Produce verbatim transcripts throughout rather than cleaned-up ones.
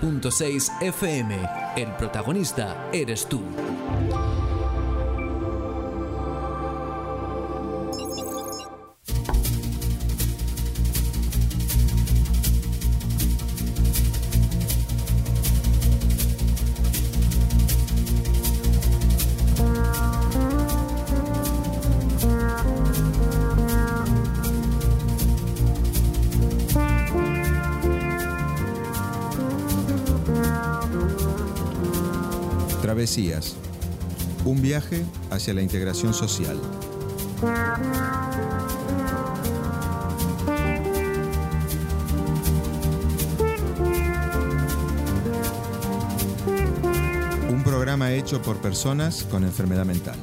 punto seis F M. El protagonista eres tú. Travesías, un viaje hacia la integración social. Un programa hecho por personas con enfermedad mental.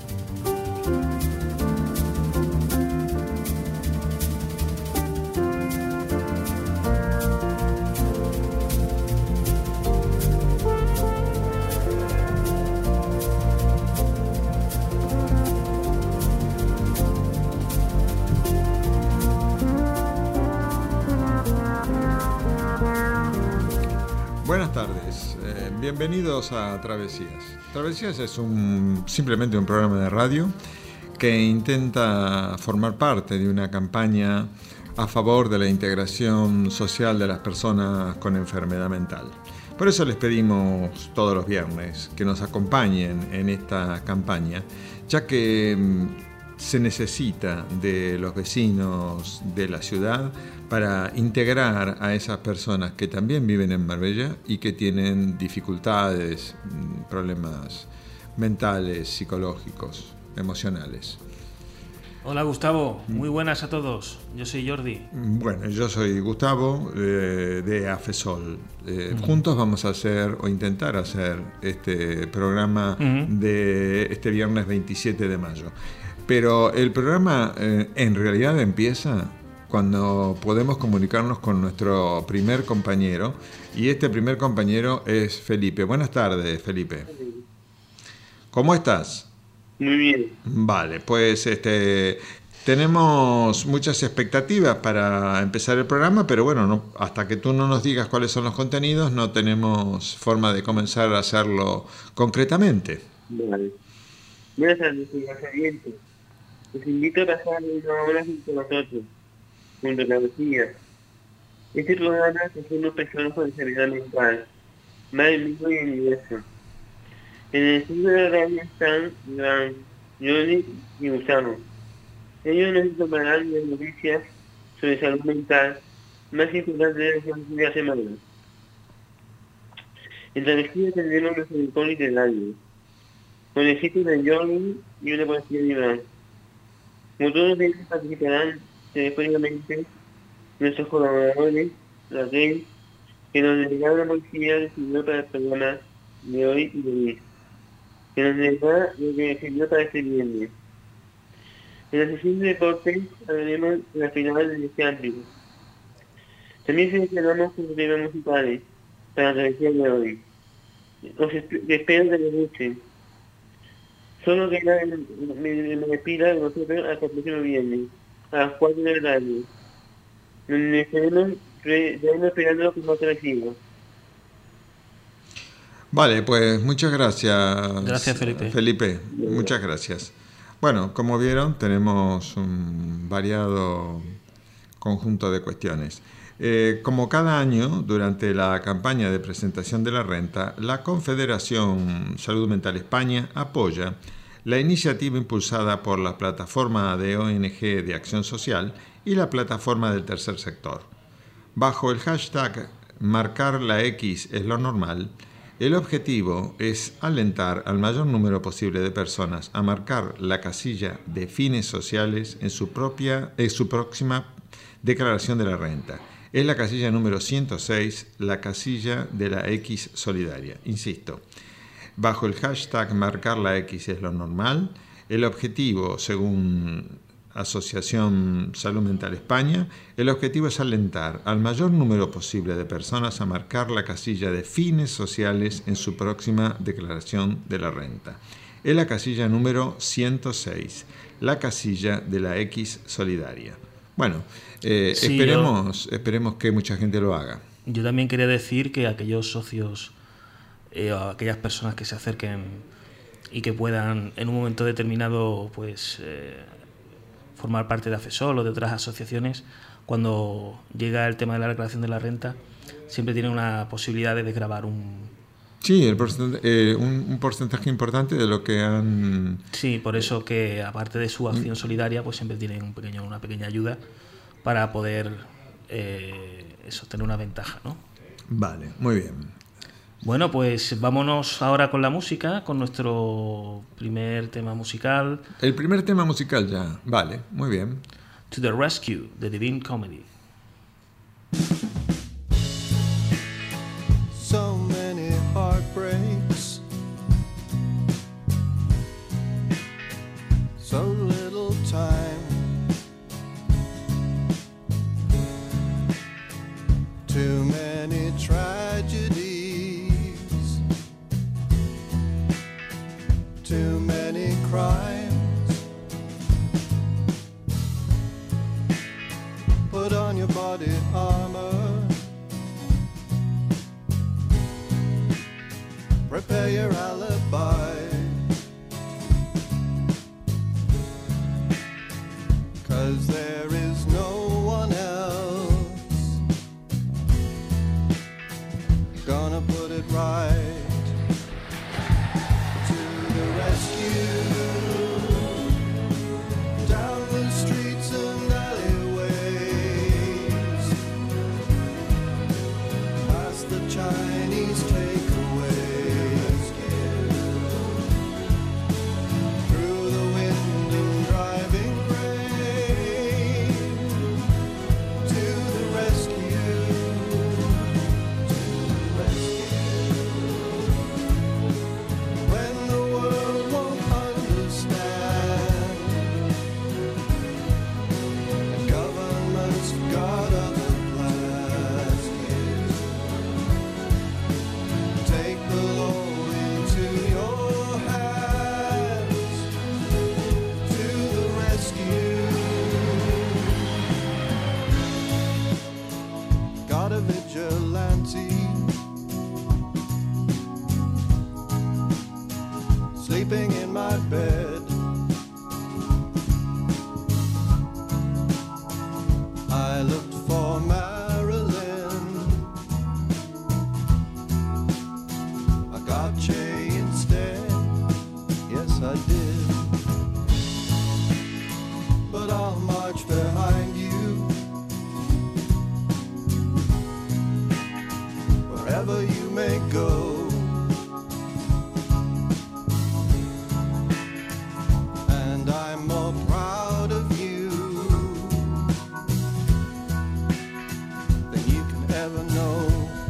Bienvenidos a Travesías. Travesías es un, simplemente un programa de radio que intenta formar parte de una campaña a favor de la integración social de las personas con enfermedad mental. Por eso les pedimos todos los viernes que nos acompañen en esta campaña, ya que se necesita de los vecinos de la ciudad para integrar a esas personas que también viven en Marbella y que tienen dificultades, problemas mentales, psicológicos, emocionales. Hola Gustavo, muy buenas a todos. Yo soy Jordi. Bueno, yo soy Gustavo eh, de AFESOL. Eh, uh-huh. Juntos vamos a hacer o intentar hacer este programa uh-huh. de este viernes veintisiete de mayo. Pero el programa eh, en realidad empieza cuando podemos comunicarnos con nuestro primer compañero, y este primer compañero es Felipe. Buenas tardes, Felipe. ¿Cómo estás? Muy bien. Vale, pues este tenemos muchas expectativas para empezar el programa, pero bueno, no, hasta que tú no nos digas cuáles son los contenidos, no tenemos forma de comenzar a hacerlo concretamente. Vale. Buenas tardes, soy Javier. Los invito a pasar una hora junto a nosotros, junto a Travesías. Este programa es una personas con enfermedad mental, más del mundo y el universo. En el estudio de la radio están Iván, Jordi y Gustavo. Ellos nos informarán de noticias sobre salud mental más importantes de la semana. En Travesías tendremos nuestro rincón literario, con el sitio de Jordi y una poesía de Iván. Como todos ellos participarán telefónicamente nuestros colaboradores, la red, que nos dedicarán la poesía del Señor para el programa de hoy y de hoy, que nos dedicará lo que sirvió para este viernes. En la sesión de deportes hablaremos de la final de este ámbito. También seleccionamos los temas musicales para la travesía de hoy. Os espero que les gusten. Solo queda me despida de nosotros hasta el próximo viernes, a las cuatro de la tarde, donde estaremos esperando los que más reciban. Vale, pues muchas gracias. Gracias, Felipe. Felipe, muchas gracias. Bueno, como vieron, tenemos un variado conjunto de cuestiones. Eh, como cada año, durante la campaña de presentación de la renta, la Confederación Salud Mental España apoya la iniciativa impulsada por la plataforma de O N G de Acción Social y la plataforma del Tercer Sector. Bajo el hashtag Marcar la X es lo normal, el objetivo es alentar al mayor número posible de personas a marcar la casilla de fines sociales en su, propia, en su próxima declaración de la renta. Es la casilla número ciento seis, la casilla de la X solidaria. Insisto, bajo el hashtag Marcar la X es lo normal, el objetivo, según Asociación Salud Mental España, el objetivo es alentar al mayor número posible de personas a marcar la casilla de fines sociales en su próxima declaración de la renta. Es la casilla número ciento seis, la casilla de la X solidaria. Bueno, eh, sí, esperemos, yo, esperemos que mucha gente lo haga. yo también quería decir que aquellos socios eh, o aquellas personas que se acerquen y que puedan en un momento determinado pues eh, formar parte de AFESOL o de otras asociaciones, cuando llega el tema de la declaración de la renta, siempre tienen una posibilidad de desgravar un... Sí, el porcentaje, eh, un, un porcentaje importante de lo que han... Sí, por eso que aparte de su acción solidaria, pues siempre tienen un pequeño, una pequeña ayuda para poder eh, eso, tener una ventaja, ¿no? Vale, muy bien. Bueno, pues vámonos ahora con la música, con nuestro primer tema musical. El primer tema musical ya, vale, muy bien. To the Rescue, The Divine Comedy. So many heartbreaks, so little time, too many tragedies, too many crimes. Put on your body armor, prepare your alibi, 'cause there is no one else gonna put it right. To the rescue, down the streets and alleyways, past the Chinese takeaways, through the wind and driving rain. To the rescue, to the rescue. When the world won't understand, and governments got other plans, take the law into your hands. To the rescue. Got a vigilante sleeping in my bed. I looked for Marilyn, I got Che instead. Yes, I did. But I'll march behind you wherever you may go. And I'm more proud of you than you can ever know.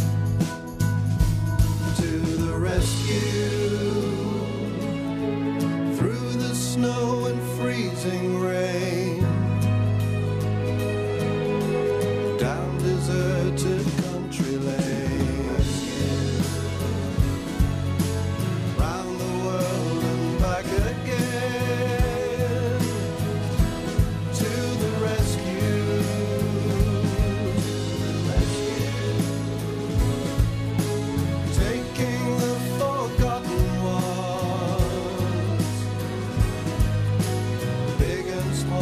To the rescue, through the snow and freezing rain, down deserted country lanes, round the world and back again. To the rescue, to the rescue. Taking the forgotten ones, big and small.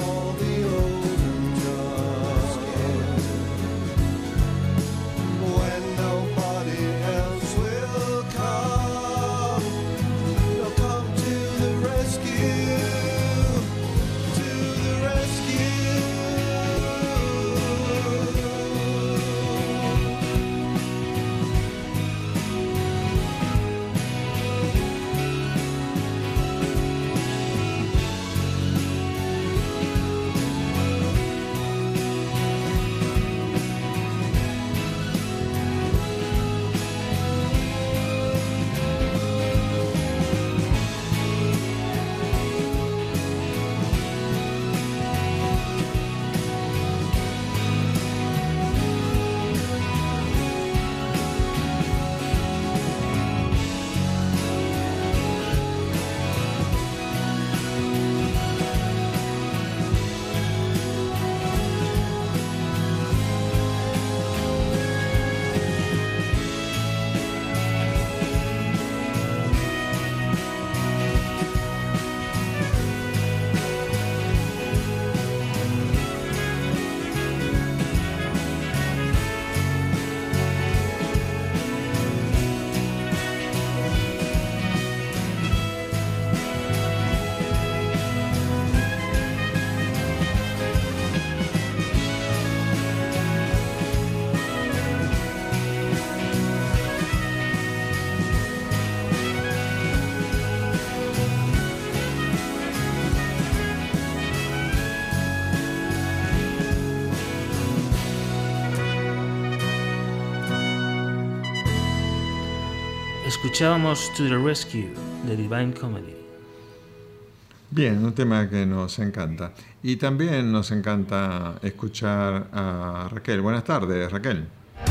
Escuchábamos To the Rescue de Divine Comedy. Bien, un tema que nos encanta. Y también nos encanta escuchar a Raquel. Buenas tardes, Raquel.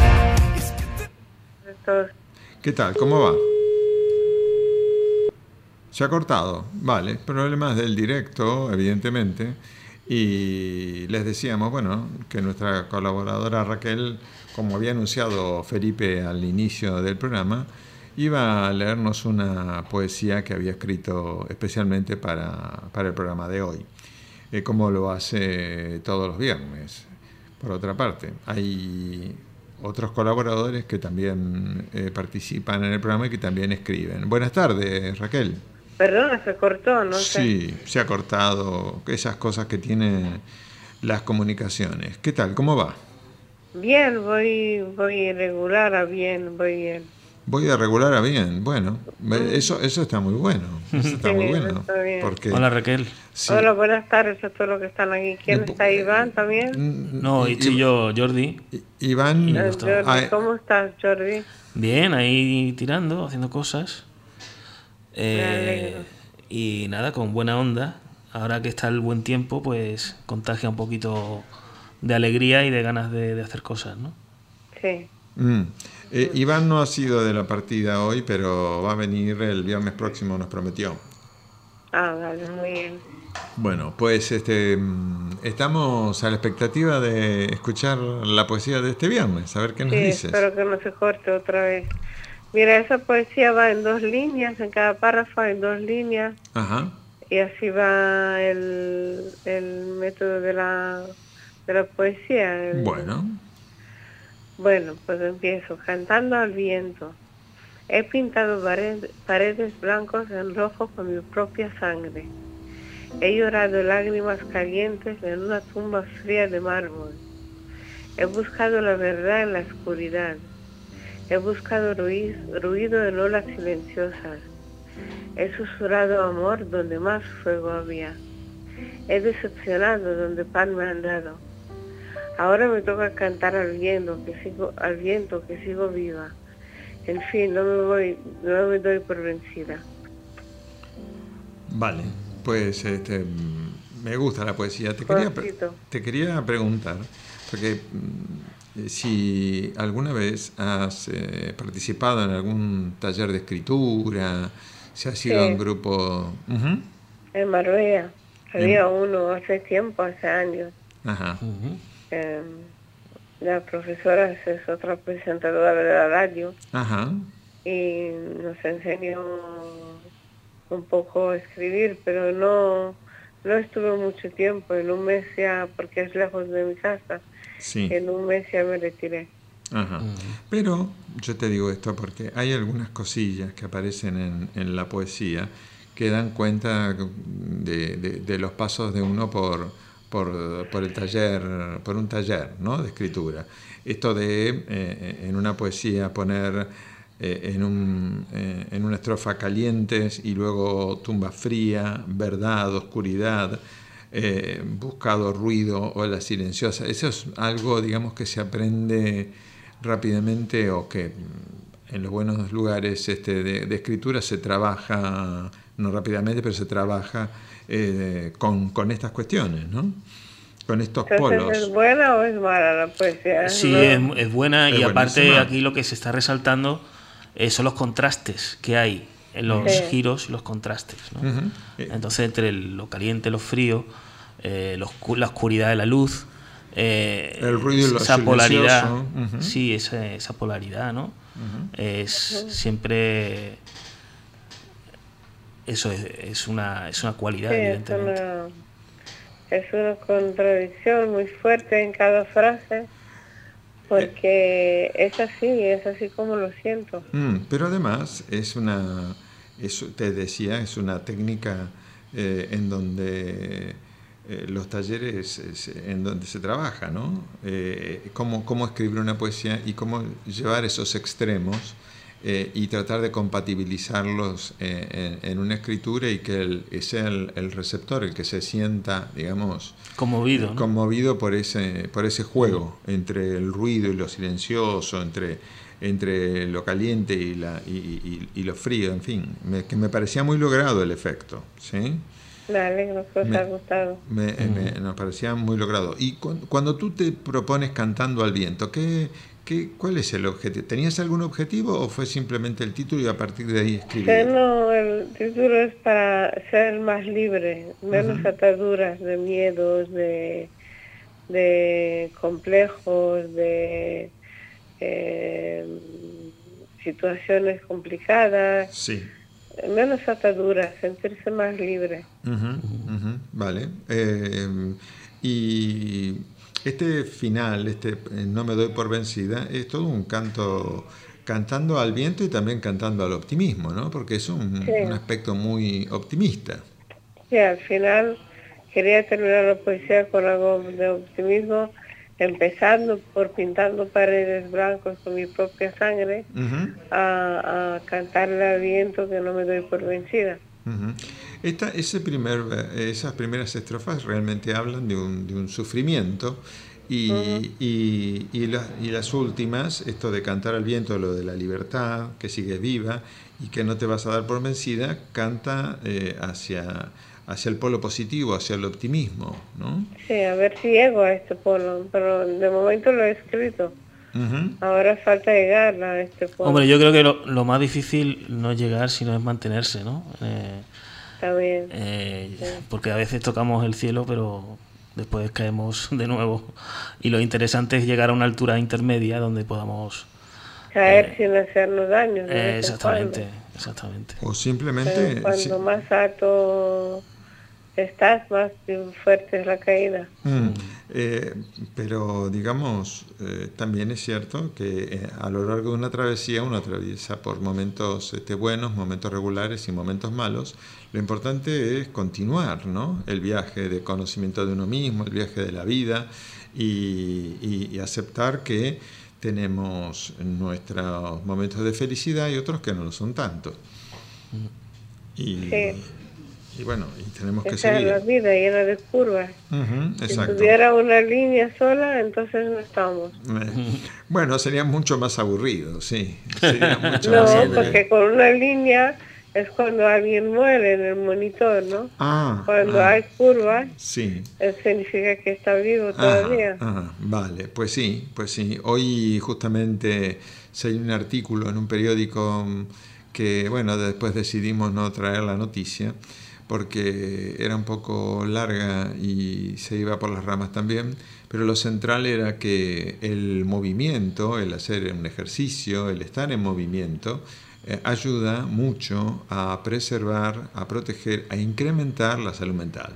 ¿Qué tal? ¿Cómo va? Se ha cortado. Vale, problemas del directo, evidentemente. Y les decíamos, bueno, que nuestra colaboradora Raquel, como había anunciado Felipe al inicio del programa, iba a leernos una poesía que había escrito especialmente para, para el programa de hoy, eh, como lo hace todos los viernes. Por otra parte, hay otros colaboradores que también eh, participan en el programa y que también escriben. Buenas tardes, Raquel. Perdona, se cortó, no sé. Sí, se ha cortado, esas cosas que tienen las comunicaciones. ¿Qué tal? ¿Cómo va? Bien, voy, voy regular a bien, voy bien. Voy de regular a bien. Bueno, eso eso está muy bueno. Eso está Sí, muy bueno. está bien. Porque, Hola, Raquel. sí. Hola, buenas tardes a todos los que están aquí. ¿Quién Y- está? ¿Iván también? Mm, No, y- y soy yo, Jordi. I- Iván, Eh, gusto. Jordi, Ay, ¿cómo estás, Jordi? Bien, ahí tirando, haciendo cosas. Eh, alegro. y nada, con buena onda. Ahora que está el buen tiempo, pues contagia un poquito de alegría y de ganas de, de hacer cosas, ¿no? Sí. mm, eh, Iván no ha sido de la partida hoy, pero va a venir el viernes próximo, nos prometió. Ah, vale, muy bien. Bueno, pues este mm, estamos a la expectativa de escuchar la poesía de este viernes, a ver qué nos Sí, dices. espero que no se corte otra vez. Mira, esa poesía va en dos líneas, en cada párrafo hay dos líneas, Ajá. y así va el, el método de la, de la poesía. el- Bueno, Bueno, pues empiezo. Cantando al viento. He pintado pared- paredes blancos en rojo con mi propia sangre. He llorado lágrimas calientes en una tumba fría de mármol. He buscado la verdad en la oscuridad. He buscado ruiz- ruido en olas silenciosas. He susurrado amor donde más fuego había. He decepcionado donde pan me han dado. Ahora me toca cantar al viento, que sigo, al viento que sigo viva. En fin, no me voy, no me doy por vencida. vale. Pues este mm, me gusta la poesía. Te quería, pre- Cortito. te quería preguntar, porque mm, si alguna vez has eh, participado en algún taller de escritura, si has ido a Sí. un grupo... Ujú. En Marbella había uno hace tiempo, hace años. Ajá. Ujú. Eh, la profesora es otra presentadora de la radio Ajá. y nos enseñó un poco a escribir, pero no, no estuve mucho tiempo, en un mes ya, porque es lejos de mi casa, Sí. en un mes ya me retiré. Ajá. Pero yo te digo esto porque hay algunas cosillas que aparecen en, en la poesía que dan cuenta de, de- de los pasos de uno por, por, por el taller, por un taller, ¿no?, de escritura. Esto de eh, en una poesía poner eh, en, un, eh, en una estrofa calientes y luego tumba fría, verdad, oscuridad, eh, buscado ruido o la silenciosa. Eso es algo, digamos, que se aprende rápidamente o que mm, en los buenos lugares este, de, de escritura se trabaja, no rápidamente, pero se trabaja eh, con, con estas cuestiones, ¿no? Con estos Entonces, polos. ¿es buena o es mala la poesía? Sí, No. es, es buena Es y aparte buenísima. aquí lo que se está resaltando eh, son los contrastes que hay en los Sí. giros y los contrastes, ¿no? Ujú. Eh, Entonces entre el- lo caliente, lo frío, eh, lo oscu- la oscuridad de la luz, eh, El ruido y lo esa silencioso. polaridad, Ujú. sí, esa, esa polaridad, ¿no? Es siempre eso es, es una es una cualidad, Sí, es evidentemente. una, es una contradicción muy fuerte en cada frase, porque es así, es así como lo siento. Mm, pero además es una, es, te decía, es una técnica eh, en donde eh, los talleres es en donde se trabaja, ¿no? Eh, cómo, cómo escribir una poesía y cómo llevar esos extremos eh, y tratar de compatibilizarlos eh, en, en una escritura y que el, sea el, el receptor el que se sienta, digamos, conmovido, ¿no? conmovido por ese, por ese juego entre el ruido y lo silencioso, entre, entre lo caliente y, la, y, y, y lo frío, en fin, me, que me parecía muy logrado el efecto, ¿sí? Me alegro que os ha gustado. Me, me, me parecía muy logrado. Y cu cuando tú te propones Cantando al Viento, ¿qué, qué, ¿cuál es el objetivo? ¿Tenías algún objetivo o fue simplemente el título y a partir de ahí escribir? Sí, no, el título es para ser más libre, menos uh-huh. ataduras de miedos, de, de complejos, de eh, situaciones complicadas. Sí. Menos ataduras, sentirse más libre. Uh-huh, uh-huh, vale. Eh, y este final, este No me doy por vencida, es todo un canto, cantando al viento y también cantando al optimismo, ¿no? Porque es un, sí. un aspecto muy optimista. Sí, al final quería terminar la poesía con algo de optimismo, empezando por Pintando paredes blancos con mi propia sangre, uh-huh. a, a cantarle al viento que no me doy por vencida. Uh-huh. Esta, ese primer, esas primeras estrofas realmente hablan de un, de un sufrimiento y, uh-huh. y, y, la, y las últimas, esto de cantar al viento, lo de la libertad, que sigues viva y que no te vas a dar por vencida, canta eh, hacia... hacia el polo positivo, hacia el optimismo, ¿no? Sí, a ver si llego a este polo, pero de momento lo he escrito. Uh-huh. Ahora falta llegar a este polo. Hombre, yo creo que lo, lo más difícil no es llegar, sino es mantenerse, ¿no? Eh, Está bien. Eh, sí. Porque a veces tocamos el cielo, pero después caemos de nuevo. Y lo interesante es llegar a una altura intermedia donde podamos... Caer eh, sin hacernos daño. Eh, exactamente, exactamente. O simplemente... Pero cuando sí. más alto estás, más fuerte es la caída. Mm, eh, pero digamos, eh, también es cierto que eh, a lo largo de una travesía uno atraviesa por momentos este, buenos, momentos regulares y momentos malos. Lo importante es continuar, ¿no? El viaje de conocimiento de uno mismo, el viaje de la vida y, y, y aceptar que tenemos nuestros momentos de felicidad y otros que no lo son tanto. Y, sí. y bueno, y tenemos que Esa seguir. es la vida llena de curvas. Uh-huh, si exacto. tuviera una línea sola, entonces no estamos. Eh, bueno, sería mucho más aburrido, sí. Sería mucho no, más porque con una línea es cuando alguien muere en el monitor, ¿no? Ah, cuando ah, hay curvas, sí. significa que está vivo todavía. Ajá, ajá, vale, pues sí, pues sí. Hoy justamente se hay un artículo en un periódico que, bueno, después decidimos no traer la noticia porque era un poco larga y se iba por las ramas también, pero lo central era que el movimiento, el hacer un ejercicio, el estar en movimiento, eh, ayuda mucho a preservar, a proteger, a incrementar la salud mental.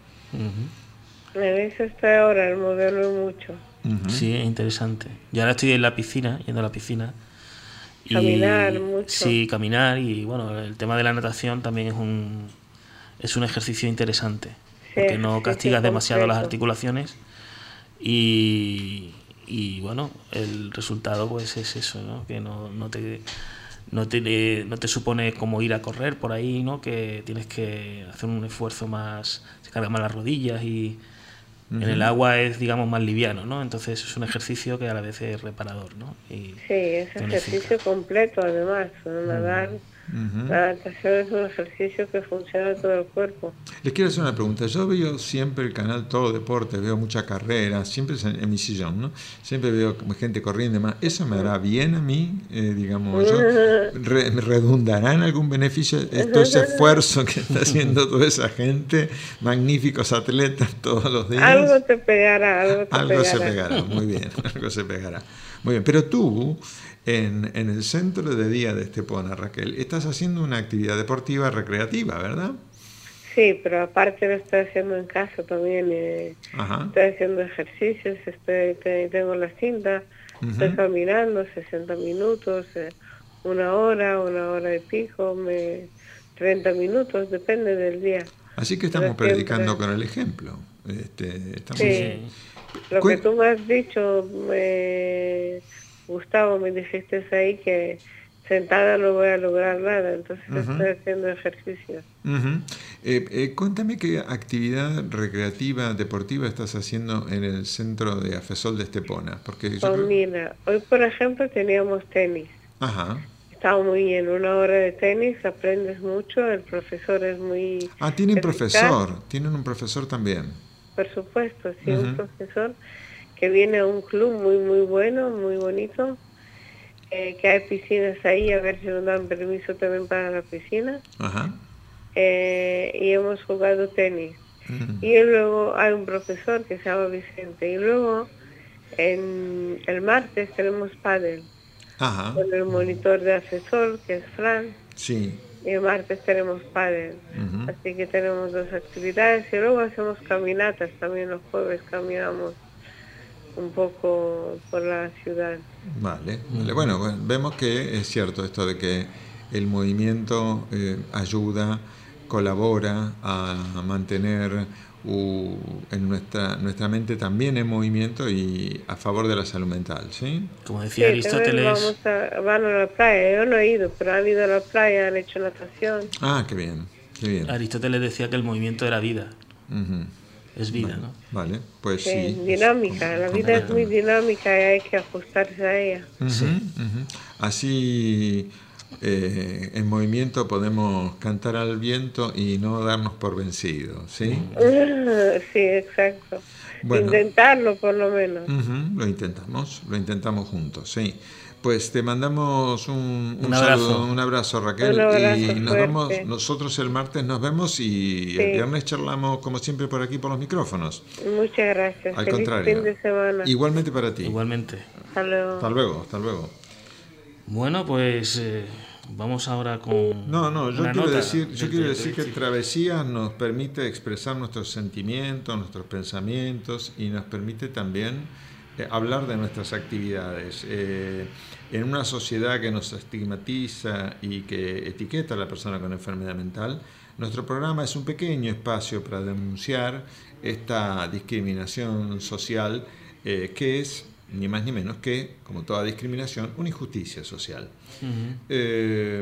Uh-huh. En eso estoy ahora, el moverlo mucho. Uh-huh. Sí, es interesante. Yo ahora estoy en la piscina, yendo a la piscina. Caminar y, mucho. Sí, caminar y bueno, el tema de la natación también es un es un ejercicio interesante, sí, porque no castigas sí, demasiado las articulaciones y, y bueno, el resultado pues es eso, ¿no? Que no, no te no te no te supone como ir a correr por ahí, ¿no? Que tienes que hacer un esfuerzo más, se cargan más las rodillas y uh-huh. en el agua es, digamos, más liviano, ¿no? Entonces es un ejercicio que a la vez es reparador, ¿no? Y sí, es ejercicio completo además, nadar. Uh-huh. La natación es un ejercicio que funciona todo el cuerpo. Les quiero hacer una pregunta. Yo veo siempre el canal Todo Deporte, veo mucha carrera, siempre en, en mi sillón, ¿no? Siempre veo gente corriendo y demás. ¿Eso me hará bien a mí? Eh, digamos, yo, re, ¿me redundará en algún beneficio todo ese esfuerzo que está haciendo toda esa gente? Magníficos atletas todos los días. Algo te pegará, algo te algo pegará. se pegará, muy bien, algo se pegará. Muy bien, pero tú... En, en el centro de día de Estepona, Raquel, estás haciendo una actividad deportiva recreativa, ¿verdad? Sí, pero aparte lo estoy haciendo en casa también. Eh, estoy haciendo ejercicios, estoy, tengo la cinta, uh-huh. estoy caminando sesenta minutos, eh, una hora, una hora y pico, me, treinta minutos, depende del día. Así que estamos pero predicando siempre... con el ejemplo. Este, estamos... Sí, lo que tú me has dicho... Me... Gustavo, me dijiste ahí que sentada no voy a lograr nada, entonces Ujú. estoy haciendo ejercicio. Ujú. Eh, eh, cuéntame qué actividad recreativa, deportiva estás haciendo en el centro de AFESOL de Estepona, porque yo Pues creo... mira, hoy por ejemplo teníamos tenis. Ajá. Estaba muy bien, una hora de tenis, aprendes mucho, el profesor es muy Ah, tienen eficaz. profesor, tienen un profesor también. Por supuesto, sí, un Ujú. profesor que viene a un club muy, muy bueno, muy bonito, eh, que hay piscinas ahí, a ver si nos dan permiso también para la piscina, Ajá. eh, y hemos jugado tenis. Mm. Y luego hay un profesor que se llama Vicente, y luego en el martes tenemos pádel, Ajá. con el monitor de asesor, que es Fran, Sí. y el martes tenemos pádel. Ujú. Así que tenemos dos actividades y luego hacemos caminatas, también los jueves caminamos un poco por la ciudad. Vale, vale. Bueno, bueno, vemos que es cierto esto de que el movimiento eh, ayuda, colabora a mantener uh, en nuestra, nuestra mente también en movimiento y a favor de la salud mental, ¿sí? Como decía Sí, también Aristóteles, vamos a, van a la playa, yo no he ido, pero han ido a la playa, han hecho natación. Ah, qué bien, qué bien. Aristóteles decía que el movimiento era vida, Ujú. es vida, ¿no? Vale, pues Sí, sí. dinámica, la vida es muy dinámica y hay que ajustarse a ella. Ujú, ujú. Así, eh, en movimiento podemos cantar al viento y no darnos por vencidos, ¿sí? Sí, exacto. Bueno. Intentarlo por lo menos. Ujú, lo intentamos, lo intentamos juntos, sí. Pues te mandamos un, un, Un abrazo. saludo, un abrazo, Raquel, Un abrazo y nos fuerte. vemos, nosotros el martes nos vemos y Sí. el viernes charlamos como siempre por aquí por los micrófonos. Muchas gracias. Al Feliz contrario. fin de semana. Igualmente para ti. Igualmente. Hasta luego. Hasta luego, hasta luego. Bueno, pues eh, vamos ahora con No, no, yo una quiero nota decir, yo del- quiero del- decir que del- Travesías nos permite expresar nuestros sentimientos, nuestros pensamientos y nos permite también eh, hablar de nuestras actividades. Eh, en una sociedad que nos estigmatiza y que etiqueta a la persona con enfermedad mental, nuestro programa es un pequeño espacio para denunciar esta discriminación social eh, que es ni más ni menos que, como toda discriminación, una injusticia social. Ujú. Eh,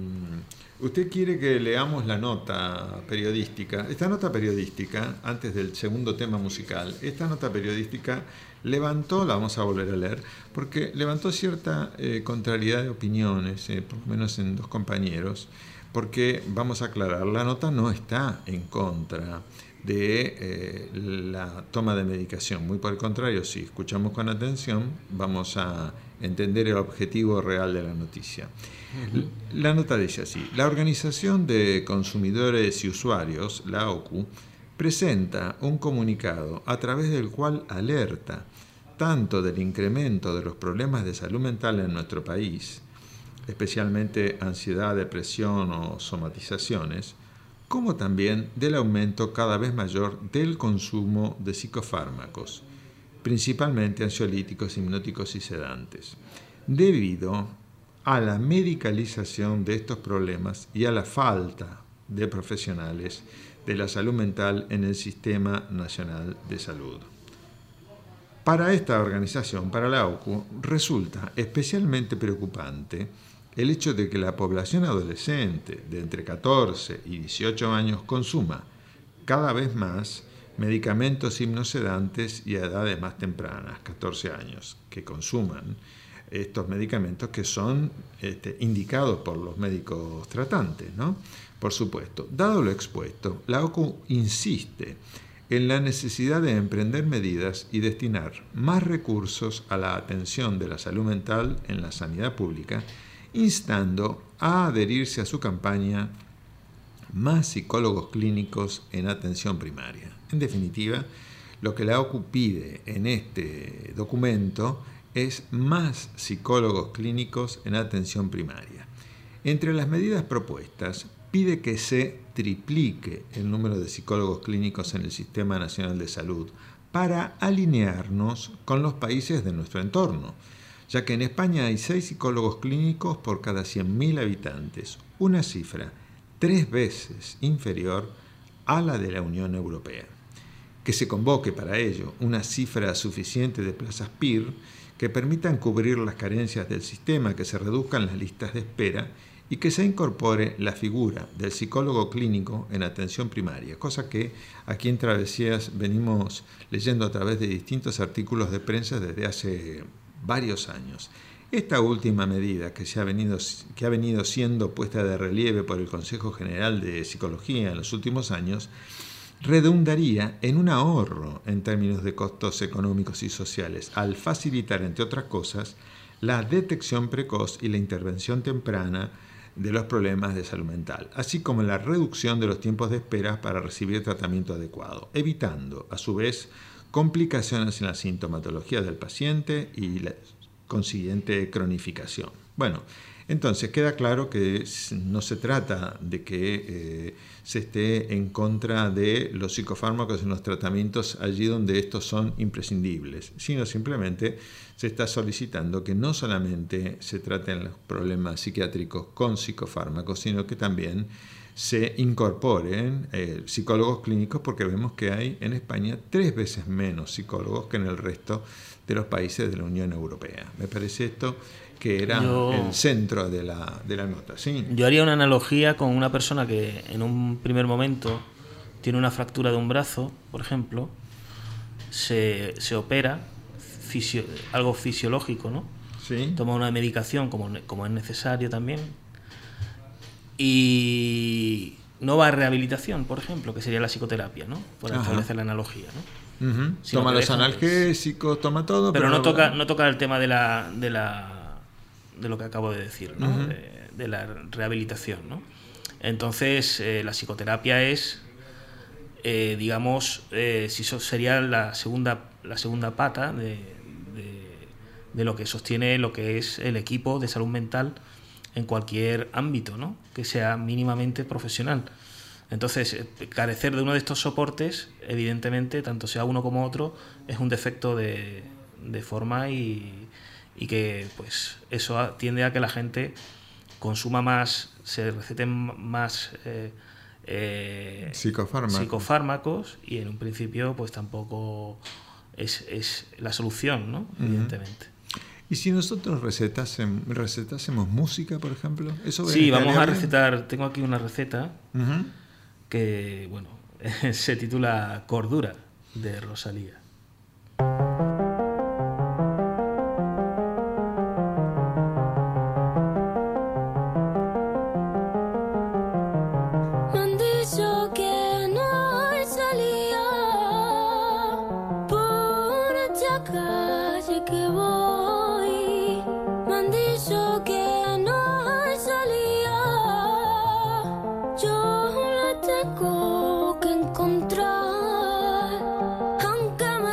usted quiere que leamos la nota periodística. Esta nota periodística, antes del segundo tema musical, esta nota periodística levantó, la vamos a volver a leer, porque levantó cierta eh, contrariedad de opiniones, eh, por lo menos en dos compañeros, porque, vamos a aclarar, la nota no está en contra de eh, la toma de medicación. Muy por el contrario, si escuchamos con atención, vamos a entender el objetivo real de la noticia. Uh-huh. La nota dice así: la Organización de Consumidores y Usuarios, la O C U, presenta un comunicado a través del cual alerta tanto del incremento de los problemas de salud mental en nuestro país, especialmente ansiedad, depresión o somatizaciones, como también del aumento cada vez mayor del consumo de psicofármacos, principalmente ansiolíticos, hipnóticos y sedantes, debido a la medicalización de estos problemas y a la falta de profesionales de la salud mental en el Sistema Nacional de Salud. Para esta organización, para la O C U, resulta especialmente preocupante el hecho de que la población adolescente de entre catorce y dieciocho años consuma cada vez más medicamentos hipnosedantes y a edades más tempranas, catorce años, que consuman estos medicamentos que son este, indicados por los médicos tratantes, ¿no? Por supuesto, dado lo expuesto, la O C U insiste en la necesidad de emprender medidas y destinar más recursos a la atención de la salud mental en la sanidad pública, instando a adherirse a su campaña Más psicólogos clínicos en atención primaria. En definitiva, lo que la O C U pide en este documento es más psicólogos clínicos en atención primaria. Entre las medidas propuestas, pide que se triplique el número de psicólogos clínicos en el Sistema Nacional de Salud para alinearnos con los países de nuestro entorno, ya que en España hay seis psicólogos clínicos por cada cien mil habitantes, una cifra tres veces inferior a la de la Unión Europea. Que se convoque para ello una cifra suficiente de plazas P I R que permitan cubrir las carencias del sistema, que se reduzcan las listas de espera y que se incorpore la figura del psicólogo clínico en atención primaria, cosa que aquí en Travesías venimos leyendo a través de distintos artículos de prensa desde hace varios años. Esta última medida que, se ha venido, que ha venido siendo puesta de relieve por el Consejo General de Psicología en los últimos años, redundaría en un ahorro en términos de costos económicos y sociales, al facilitar, entre otras cosas, la detección precoz y la intervención temprana de los problemas de salud mental, así como la reducción de los tiempos de espera para recibir tratamiento adecuado, evitando, a su vez, complicaciones en la sintomatología del paciente y la consiguiente cronificación. Bueno, entonces queda claro que no se trata de que eh, se esté en contra de los psicofármacos en los tratamientos allí donde estos son imprescindibles, sino simplemente se está solicitando que no solamente se traten los problemas psiquiátricos con psicofármacos, sino que también se incorporen eh, psicólogos clínicos, porque vemos que hay en España tres veces menos psicólogos que en el resto de los países de la Unión Europea. Me parece esto que era yo, el centro de la, de la nota. ¿Sí? Yo haría una analogía con una persona que en un primer momento tiene una fractura de un brazo, por ejemplo, se, se opera, fisio, algo fisiológico, ¿no? Sí. Toma una medicación como, como es necesario también, y no va a rehabilitación, por ejemplo, que sería la psicoterapia, ¿no? Por Ajá. establecer la analogía, ¿no? Uh-huh. Si toma no los dejan, analgésicos, toma todo, pero, pero no toca no toca el tema de la de la de lo que acabo de decir, ¿no? Uh-huh. de, de la rehabilitación, ¿no? Entonces eh, la psicoterapia es eh, digamos eh, si eso sería la segunda la segunda pata de, de, de lo que sostiene lo que es el equipo de salud mental en cualquier ámbito, ¿no? Que sea mínimamente profesional. Entonces, carecer de uno de estos soportes, evidentemente, tanto sea uno como otro, es un defecto de, de forma y, y que pues eso tiende a que la gente consuma más, se receten más eh, eh, psicofármacos. psicofármacos y en un principio pues tampoco es, es la solución, ¿no? Evidentemente. ¿Y si nosotros recetásemos, recetásemos música, por ejemplo? ¿Eso sí, vamos a bien? recetar, tengo aquí una receta Uh-huh. que, bueno, se titula Cordura, de Rosalía. Me han dicho que no hay salida por esta calle que voy. Me han dicho que no hay salida, yo la tengo que encontrar. Aunque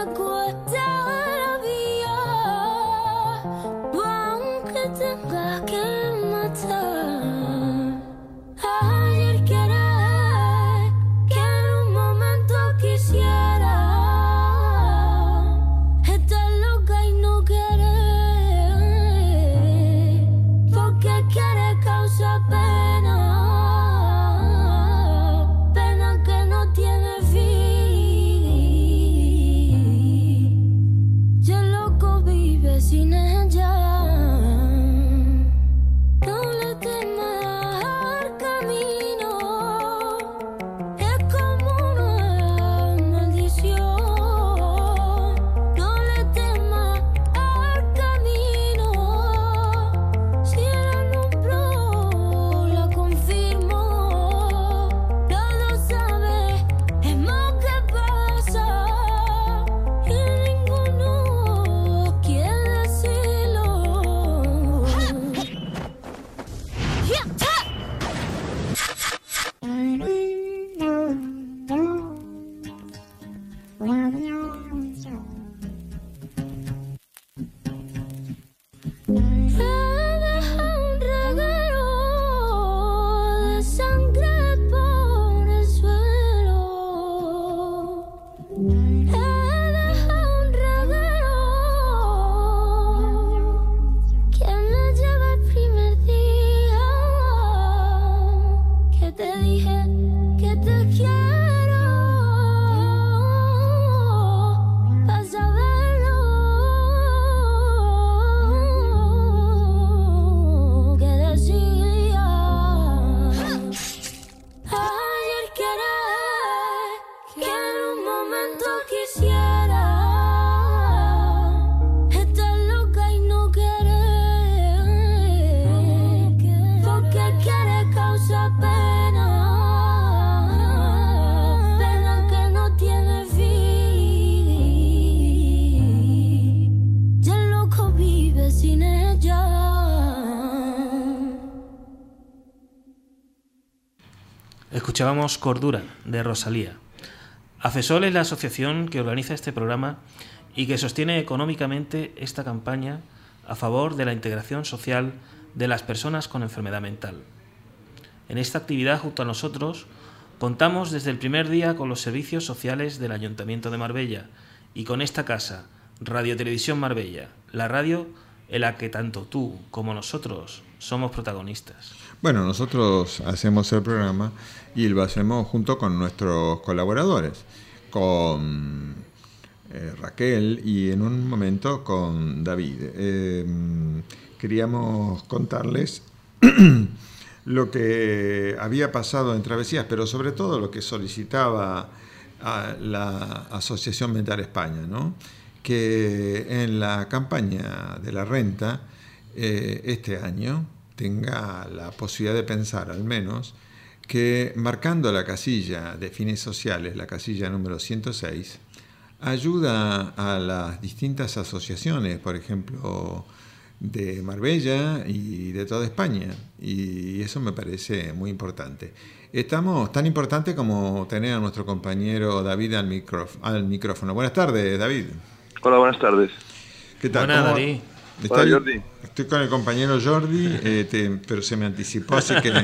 Escuchábamos Cordura, de Rosalía. AFESOL es la asociación que organiza este programa y que sostiene económicamente esta campaña a favor de la integración social de las personas con enfermedad mental. En esta actividad, junto a nosotros, contamos desde el primer día con los servicios sociales del Ayuntamiento de Marbella y con esta casa, Radio Televisión Marbella, la radio en la que tanto tú como nosotros somos protagonistas. Bueno, nosotros hacemos el programa y lo hacemos junto con nuestros colaboradores, con eh, Raquel y en un momento con David. Eh, queríamos contarles lo que había pasado en Travesías, pero sobre todo lo que solicitaba a la Asociación Mental España, ¿no? Que en la campaña de la renta eh, este año tenga la posibilidad de pensar al menos que marcando la casilla de fines sociales, la casilla número ciento seis, ayuda a las distintas asociaciones, por ejemplo, de Marbella y de toda España, y eso me parece muy importante. Estamos tan importante como tener a nuestro compañero David al, micróf- al micrófono. Buenas tardes, David. Hola, buenas tardes. ¿Qué tal? Buenas, ¿Cómo- David. Está Hola, ahí? Jordi. Estoy con el compañero Jordi, eh, te- pero se me anticipó, así que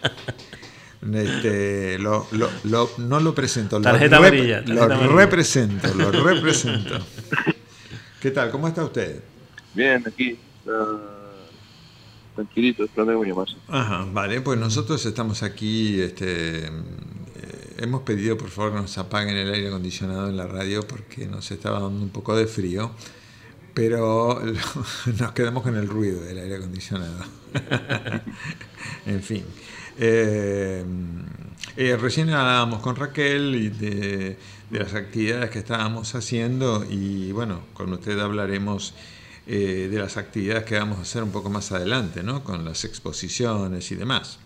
este, lo, lo, lo- no lo presento, lo, Tarjeta rep- amarilla, lo tarjeta amarilla. represento, lo represento. ¿Qué tal? ¿Cómo está usted? Bien, aquí. Uh, tranquilito, esperando que me llamas. Ajá, vale, pues nosotros estamos aquí, este, eh, hemos pedido por favor que nos apaguen el aire acondicionado en la radio porque nos estaba dando un poco de frío, pero nos quedamos con el ruido del aire acondicionado. En fin. Eh, eh, recién hablábamos con Raquel y de, de las actividades que estábamos haciendo y bueno, con usted hablaremos eh, de las actividades que vamos a hacer un poco más adelante, ¿no? Con las exposiciones y demás.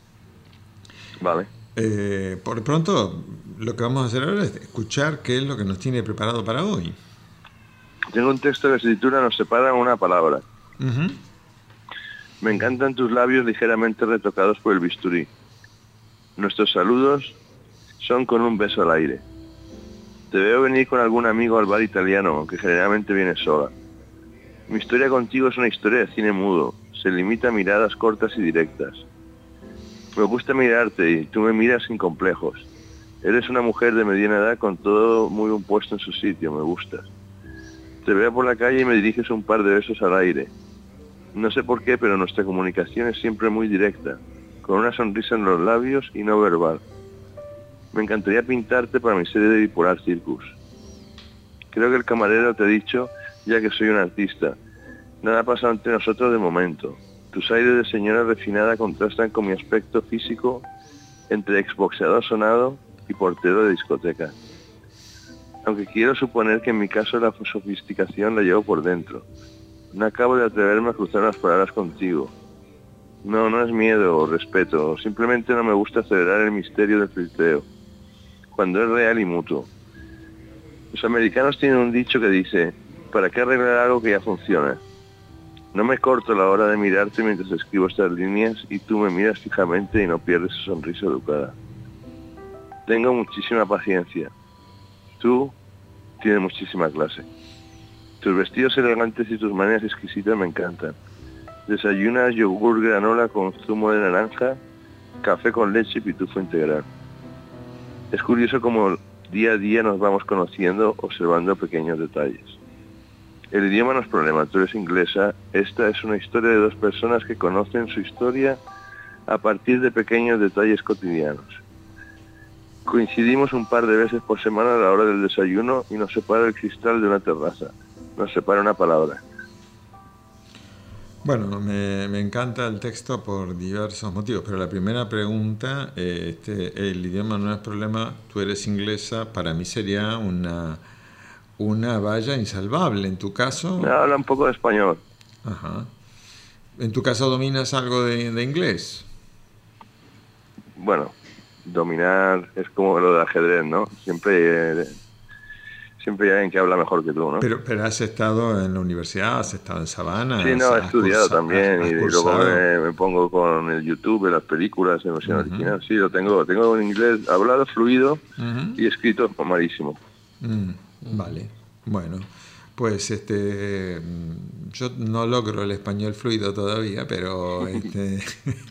Vale. Eh, por pronto, lo que vamos a hacer ahora es escuchar qué es lo que nos tiene preparado para hoy. Tengo un texto que se titula Nos separan una palabra. Uh-huh. Me encantan tus labios ligeramente retocados por el bisturí. Nuestros saludos son con un beso al aire. Te veo venir con algún amigo al bar italiano, aunque generalmente vienes sola. Mi historia contigo es una historia de cine mudo. Se limita a miradas cortas y directas. Me gusta mirarte y tú me miras sin complejos. Eres una mujer de mediana edad con todo muy bien puesto en su sitio, me gustas. Te veo por la calle y me diriges un par de besos al aire. No sé por qué, pero nuestra comunicación es siempre muy directa, con una sonrisa en los labios y no verbal. Me encantaría pintarte para mi serie de Bipolar Circus. Creo que el camarero te ha dicho, ya que soy un artista. Nada pasa entre nosotros de momento. Tus aires de señora refinada contrastan con mi aspecto físico entre exboxeador sonado y portero de discoteca. Aunque quiero suponer que en mi caso la sofisticación la llevo por dentro. No acabo de atreverme a cruzar unas palabras contigo. No, no es miedo o respeto, simplemente no me gusta acelerar el misterio del flirteo, cuando es real y mutuo. Los americanos tienen un dicho que dice, ¿para qué arreglar algo que ya funciona? No me corto la hora de mirarte mientras escribo estas líneas y tú me miras fijamente y no pierdes esa sonrisa educada. Tengo muchísima paciencia. Tú tienes muchísima clase. Tus vestidos elegantes y tus maneras exquisitas me encantan. Desayunas yogur granola con zumo de naranja, café con leche y pitufo integral. Es curioso cómo día a día nos vamos conociendo observando pequeños detalles. El idioma no es problema, tú eres inglesa. Esta es una historia de dos personas que conocen su historia a partir de pequeños detalles cotidianos. Coincidimos un par de veces por semana a la hora del desayuno y nos separa el cristal de una terraza. Nos separa una palabra. Bueno, me, me encanta el texto por diversos motivos, pero la primera pregunta, eh, este, el idioma no es problema, tú eres inglesa, para mí sería una, una valla insalvable. En tu caso... Me habla un poco de español. Ajá. ¿En tu caso dominas algo de, de inglés? Bueno, dominar es como lo de ajedrez, ¿no? Siempre, eh, siempre hay alguien que habla mejor que tú, ¿no? Pero, pero has estado en la universidad, has estado en Sabana. Sí, no, he has estudiado cursa- también has- has y luego cursado. me, me pongo con el YouTube, en las películas, en versión Ujú. original. Sí, lo tengo, tengo en inglés hablado, fluido Ujú. y escrito malísimo. Mm, vale, bueno, pues este, mm, yo no logro el español fluido todavía, pero este,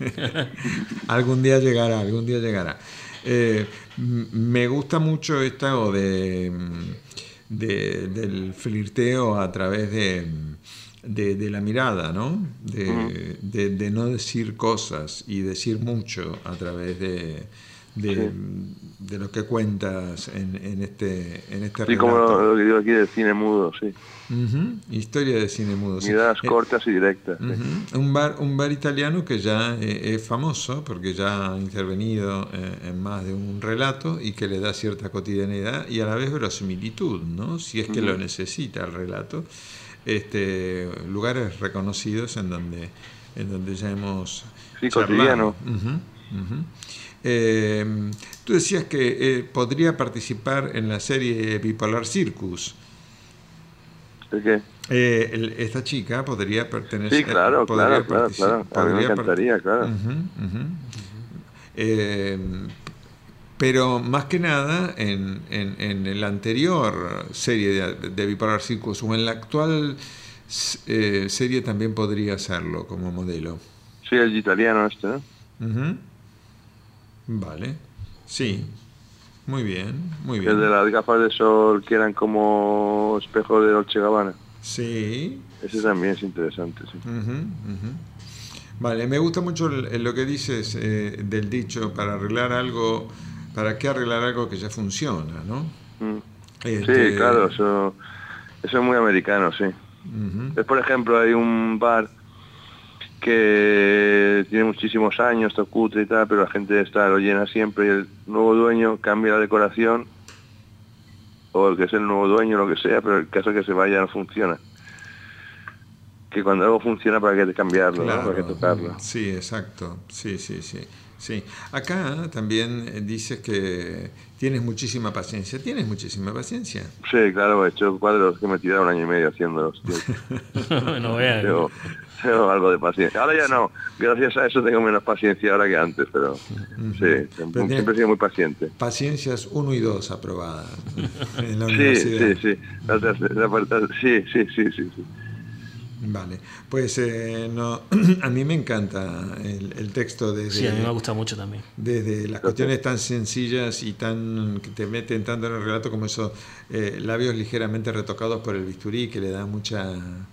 algún día llegará, algún día llegará. Eh, m- me gusta mucho esto de, mm, de- del flirteo a través de, de, de la mirada, ¿no? De, Ujú. de, de no decir cosas y decir mucho a través de, de, Sí. de lo que cuentas en, en este en este Sí, como relato. lo, lo que digo aquí del cine mudo, sí. Ujú, historia de cine mudo. sí. Miradas Eh, cortas y directas. sí. ujú, un bar un bar italiano que ya eh, es famoso porque ya ha intervenido eh, en más de un relato y que le da cierta cotidianidad y a la vez verosimilitud, ¿no? Si es que Ujú. lo necesita el relato. Este, lugares reconocidos en donde en donde ya hemos Sí, charlado. cotidiano. Ujú, ujú. Eh, tú decías que eh, podría participar en la serie Bipolar Circus. ¿De qué? Eh, el- esta chica podría pertenecer. Sí, claro, podría claro, claro, partici- claro. A mí me podría part- encantaría, claro. Ujú, ujú. Eh, pero más que nada en, en, en el anterior serie de, de Bipolar Circus o en la actual eh, serie también podría hacerlo como modelo. Sí, el italiano este, ¿no? Ujú. Vale, sí, muy bien, muy El bien. de las gafas de sol que eran como espejo de Dolce Gabbana. Sí. Ese también es interesante, sí. Ujú, ujú. Vale, me gusta mucho el- lo que dices eh, del dicho, para arreglar algo, ¿para qué arreglar algo que ya funciona, no? Mm. Este, Sí, claro, eso, eso es muy americano, sí. ujú, Es, por ejemplo, hay un bar que tiene muchísimos años, está cutre y tal, pero la gente está lo llena siempre y el nuevo dueño cambia la decoración, o el que es el nuevo dueño, lo que sea, pero el caso es que se vaya no funciona. Que cuando algo funciona, ¿para qué cambiarlo? ¿no? ¿Para qué tocarlo? Sí, exacto. Sí, sí, sí. Sí. Acá también eh, dices que tienes muchísima paciencia. ¿Tienes muchísima paciencia? Sí, claro, he hecho cuadros que me tiraron un año y medio haciendolos. tío. No veas. Tengo, tengo algo de paciencia. Ahora ya no. Gracias a eso tengo menos paciencia ahora que antes, pero sí, siempre, tienes- siempre he sido muy paciente. Paciencias uno y dos aprobadas en la Sí, universidad. sí, sí. La tercera- la parte- sí, sí, sí, sí, sí. Vale, pues eh, no, a mí me encanta el, el texto desde, Sí, a mí me gusta mucho también. desde las cuestiones tan sencillas y tan que te meten tanto en el relato como esos eh, labios ligeramente retocados por el bisturí que le da mucha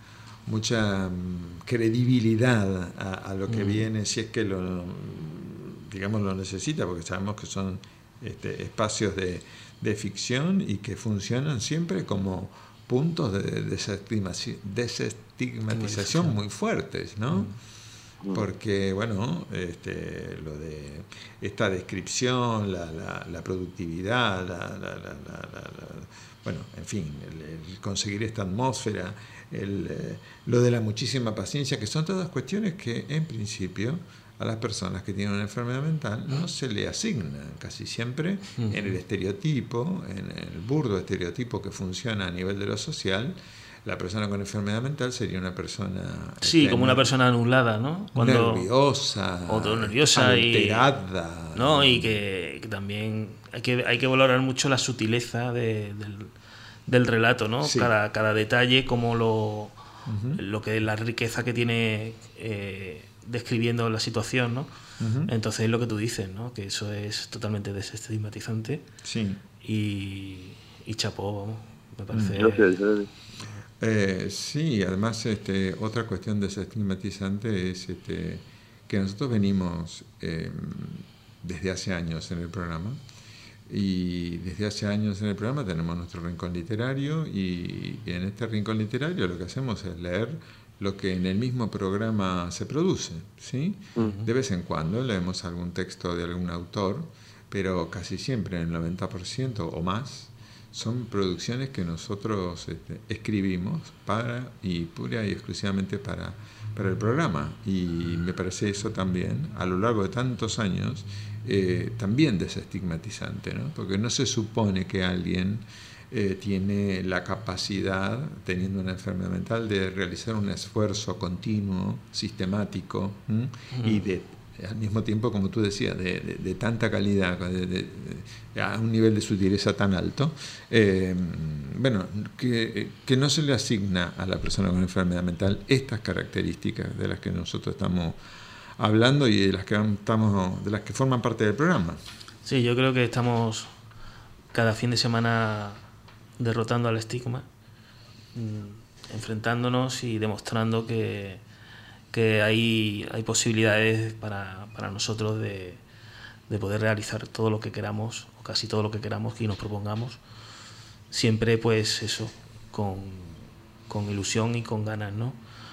mucha mm, credibilidad a, a lo que Mm. viene, si es que lo digamos lo necesita, porque sabemos que son este, espacios de, de ficción y que funcionan siempre como puntos de desestigmaci- desestigmatización muy fuertes, ¿no? Porque, bueno, este, lo de esta descripción, la, la, la productividad, la, la, la, la- la- la- bueno, en fin, el, el conseguir esta atmósfera, el, eh, lo de la muchísima paciencia, que son todas cuestiones que, en principio, a las personas que tienen una enfermedad mental no se le asignan casi siempre en el estereotipo, en el burdo estereotipo que funciona a nivel de lo social. La persona con enfermedad mental sería una persona Sí, este, como una persona anulada, ¿no? Cuando, nerviosa, o todo nerviosa y- alterada. ¿no? Y que, que también hay que, hay que valorar mucho la sutileza de- del, del relato, ¿no? Sí. Cada, cada detalle, como lo, lo que la riqueza que tiene eh, describiendo la situación, ¿no? Ujú. Entonces es lo que tú dices, ¿no? Que eso es totalmente desestigmatizante Sí. y, y chapó, vamos, me parece. Gracias, gracias. Eh, sí, además este, otra cuestión desestigmatizante es este, que nosotros venimos eh, desde hace años en el programa y desde hace años en el programa tenemos nuestro rincón literario y, y en este rincón literario lo que hacemos es leer lo que en el mismo programa se produce, ¿sí? De vez en cuando leemos algún texto de algún autor, pero casi siempre, en el noventa por ciento o más, son producciones que nosotros este, escribimos para y pura y exclusivamente para, para el programa. Y me parece eso también, a lo largo de tantos años, eh, también desestigmatizante, ¿no? Porque no se supone que alguien eh, tiene la capacidad, teniendo una enfermedad mental, de realizar un esfuerzo continuo, sistemático, ¿m? Uh-huh. y de al mismo tiempo, como tú decías, de, de, de tanta calidad, de, de, de, a un nivel de sutileza tan alto, eh, bueno, que, que no se le asigna a la persona con enfermedad mental estas características de las que nosotros estamos hablando y de las que estamos, de las que forman parte del programa. Sí, yo creo que estamos cada fin de semana derrotando al estigma, enfrentándonos y demostrando que que hay, hay posibilidades para, para nosotros de, de poder realizar todo lo que queramos, o casi todo lo que queramos y nos propongamos, siempre pues eso, con, con ilusión y con ganas, ¿no?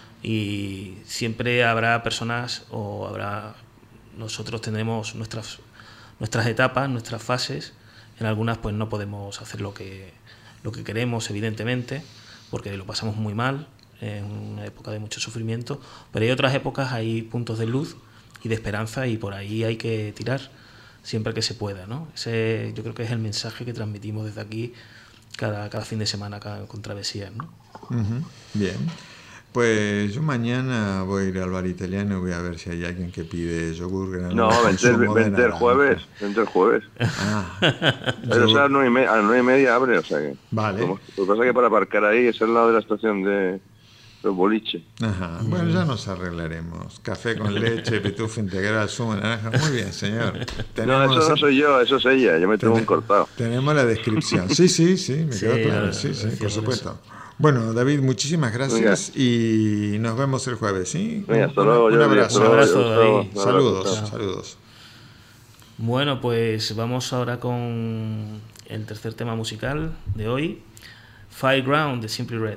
Y siempre habrá personas, o habrá, nosotros tendremos nuestras, nuestras etapas, nuestras fases, en algunas pues no podemos hacer lo que, lo que queremos, evidentemente, porque lo pasamos muy mal, en una época de mucho sufrimiento, pero hay otras épocas, hay puntos de luz y de esperanza, y por ahí hay que tirar siempre que se pueda, ¿no? Ese yo creo que es el mensaje que transmitimos desde aquí cada, cada fin de semana, cada, con Travesías, ¿no? Uh-huh. Bien, pues yo mañana voy a ir al bar italiano y voy a ver si hay alguien que pide yogur granola. No, vente el jueves, vente el jueves. Ah, Pero, o sea, a las nueve y media, a las nueve y media abre, o sea que... Vale. Como, lo que pasa es que para aparcar ahí es al lado de la estación de... los boliches. Ajá. Bueno, ya nos arreglaremos. Café con leche, pitufo integral, zumo de naranja. Muy bien, señor. Tenemos... No, eso no soy yo, eso es ella. Yo me tengo Ten... un cortado. Tenemos la descripción. Sí, sí, sí, me sí, quedó claro. Sí, sí, por supuesto. Eso. Bueno, David, muchísimas gracias. Venga. Y nos vemos el jueves, ¿sí? Venga, hasta luego. Un, un abrazo. Un abrazo, David. Saludos, Chao. saludos. Bueno, pues vamos ahora con el tercer tema musical de hoy, Fireground de Simply Red.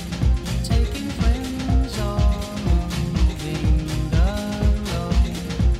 Taking friends all moving along.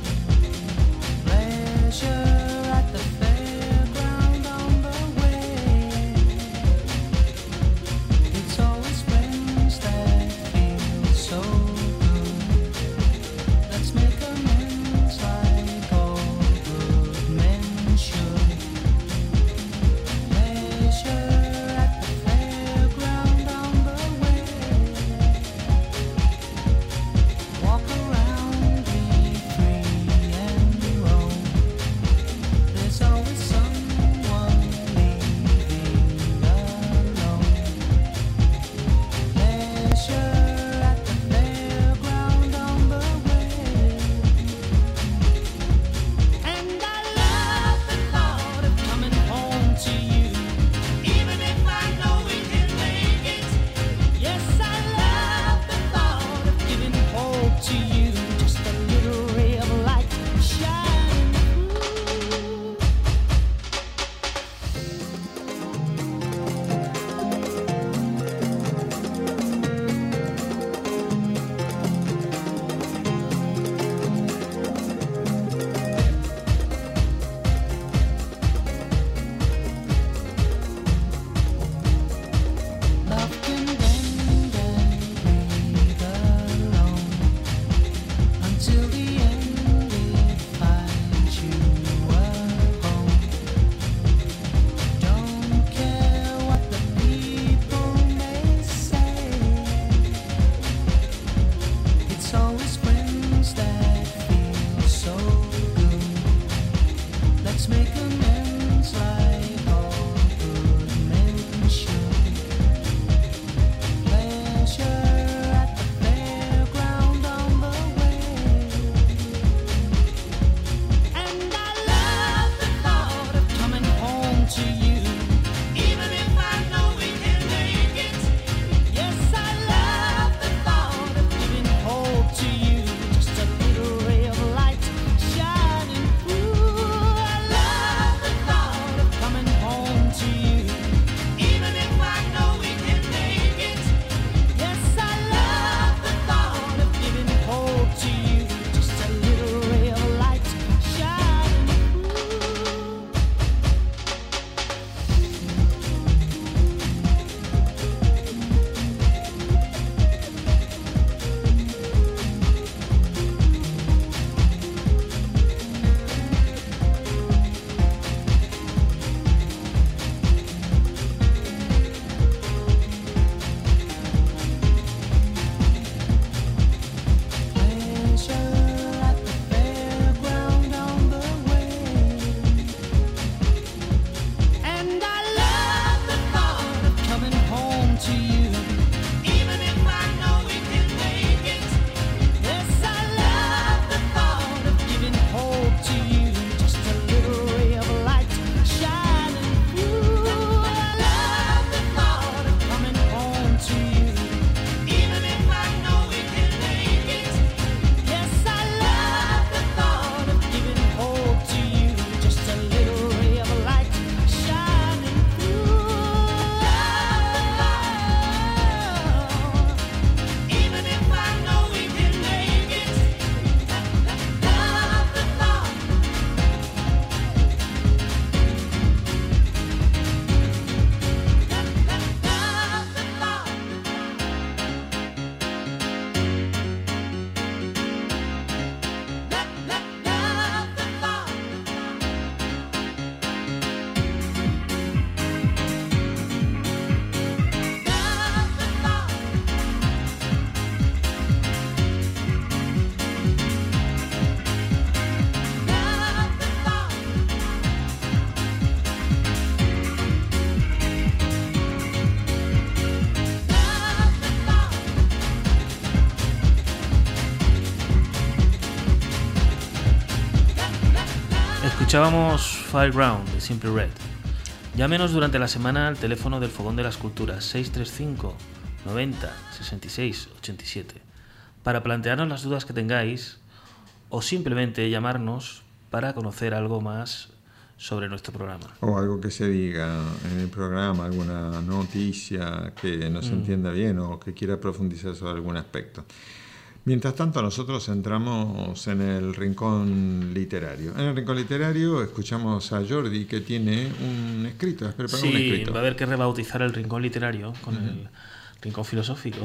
home to you. Even if I know we can make it. Yes, I love the thought of giving hope to you. Just a little ray of light shining through. I love the thought of coming home to you. Even if I know we can make it. Yes, I love the thought of giving hope to you. Just a little ray of light shining through. Even if I know we can make it. Love the thought. Love the thought. Love the thought. Love the thought. Love the thought. Love the thought. Escuchábamos Fireground de Simply Red. Llámenos durante la semana al teléfono del Fogón de las Culturas seis tres cinco, noventa, sesenta y seis, ochenta y siete para plantearnos las dudas que tengáis o simplemente llamarnos para conocer algo más sobre nuestro programa. O algo que se diga en el programa, alguna noticia que no se entienda bien o que quiera profundizar sobre algún aspecto. Mientras tanto, nosotros entramos en el rincón literario. En el rincón literario escuchamos a Jordi, que tiene un escrito, has preparado un Sí, escrito. va a haber que rebautizar el rincón literario con el rincón filosófico.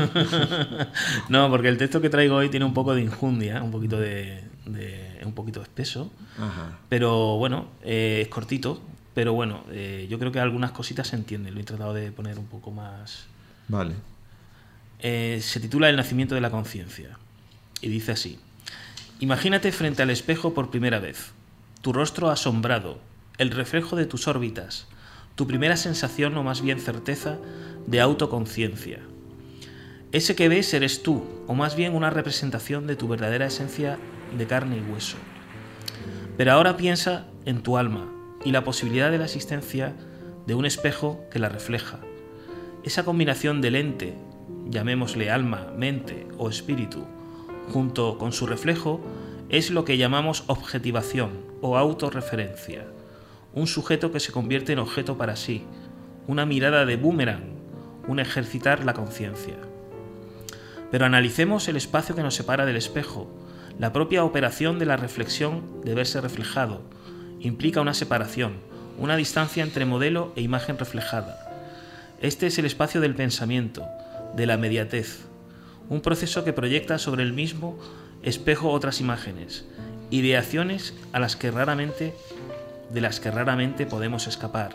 No, porque el texto que traigo hoy tiene un poco de injundia, un poquito de, de un poquito espeso, Ajá. pero bueno, eh, es cortito, pero bueno, eh, yo creo que algunas cositas se entienden. Lo he tratado de poner un poco más. Vale. Eh, se titula El nacimiento de la conciencia y dice así: imagínate frente al espejo por primera vez, tu rostro asombrado, el reflejo de tus órbitas, tu primera sensación o más bien certeza de autoconciencia. Ese que ves eres tú, o más bien una representación de tu verdadera esencia de carne y hueso. Pero ahora piensa en tu alma y la posibilidad de la existencia de un espejo que la refleja. Esa combinación del ente, llamémosle alma, mente o espíritu, junto con su reflejo, es lo que llamamos objetivación o autorreferencia, un sujeto que se convierte en objeto para sí, una mirada de boomerang, un ejercitar la conciencia. Pero analicemos el espacio que nos separa del espejo. La propia operación de la reflexión de verse reflejado implica una separación, una distancia entre modelo e imagen reflejada. Este es el espacio del pensamiento, de la mediatez, un proceso que proyecta sobre el mismo espejo otras imágenes, ideaciones a las que raramente, de las que raramente podemos escapar.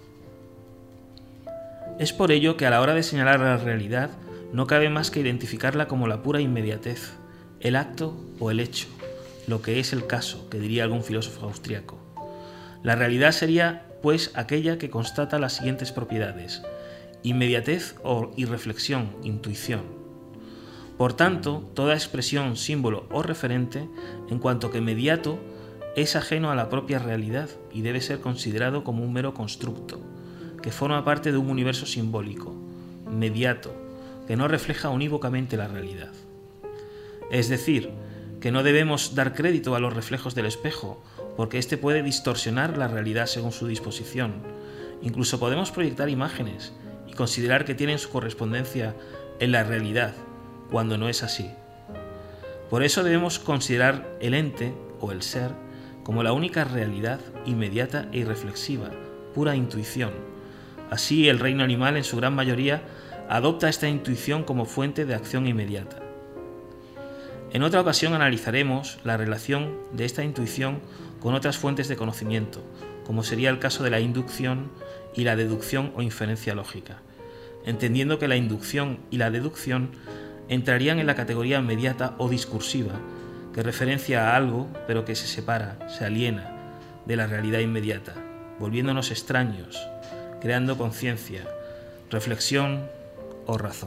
Es por ello que a la hora de señalar la realidad no cabe más que identificarla como la pura inmediatez, el acto o el hecho, lo que es el caso, que diría algún filósofo austriaco. La realidad sería, pues, aquella que constata las siguientes propiedades: inmediatez o irreflexión, intuición. Por tanto, toda expresión, símbolo o referente, en cuanto que mediato, es ajeno a la propia realidad y debe ser considerado como un mero constructo, que forma parte de un universo simbólico, mediato, que no refleja unívocamente la realidad. Es decir, que no debemos dar crédito a los reflejos del espejo, porque éste puede distorsionar la realidad según su disposición. Incluso podemos proyectar imágenes y considerar que tienen su correspondencia en la realidad, cuando no es así. Por eso debemos considerar el ente o el ser como la única realidad inmediata e irreflexiva, pura intuición. Así, el reino animal en su gran mayoría adopta esta intuición como fuente de acción inmediata. En otra ocasión analizaremos la relación de esta intuición con otras fuentes de conocimiento, como sería el caso de la inducción y la deducción o inferencia lógica, entendiendo que la inducción y la deducción entrarían en la categoría mediata o discursiva, que referencia a algo, pero que se separa, se aliena de la realidad inmediata, volviéndonos extraños, creando conciencia, reflexión o razón.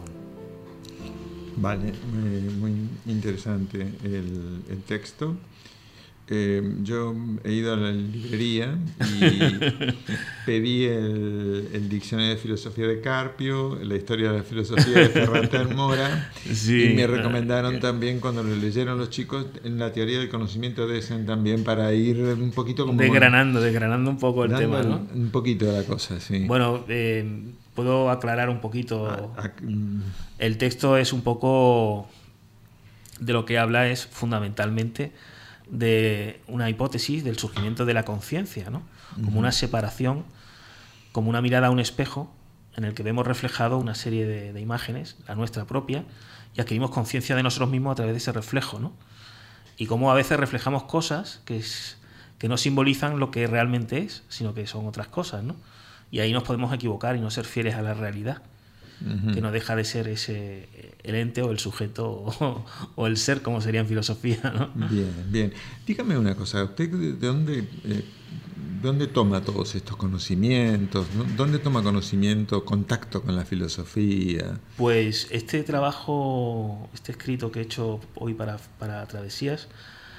Vale, eh, muy interesante el, el texto. Eh, yo he ido a la librería y pedí el, el diccionario de filosofía de Carpio, la historia de la filosofía de Ferran Mora, Sí. y me recomendaron también, cuando lo leyeron los chicos, en la teoría del conocimiento de Essen también, para ir un poquito como Desgranando, desgranando un poco el dando tema, ¿no? un poquito de la cosa, sí. Bueno, eh, puedo aclarar un poquito. A- a- mm, El texto es un poco de lo que habla, es fundamentalmente de una hipótesis del surgimiento de la conciencia, ¿no? Como una separación, como una mirada a un espejo en el que vemos reflejado una serie de, de imágenes, la nuestra propia, y adquirimos conciencia de nosotros mismos a través de ese reflejo, ¿no? Y cómo a veces reflejamos cosas que, es, que no simbolizan lo que realmente es, sino que son otras cosas, ¿no? Y ahí nos podemos equivocar y no ser fieles a la realidad, ujú. que no deja de ser ese el ente o el sujeto o, o el ser, como sería en filosofía, ¿no? Bien, bien. Dígame una cosa, ¿usted de dónde, eh, dónde toma todos estos conocimientos? ¿no? ¿Dónde toma conocimiento, contacto con la filosofía? Pues este trabajo, este escrito que he hecho hoy para, para Travesías,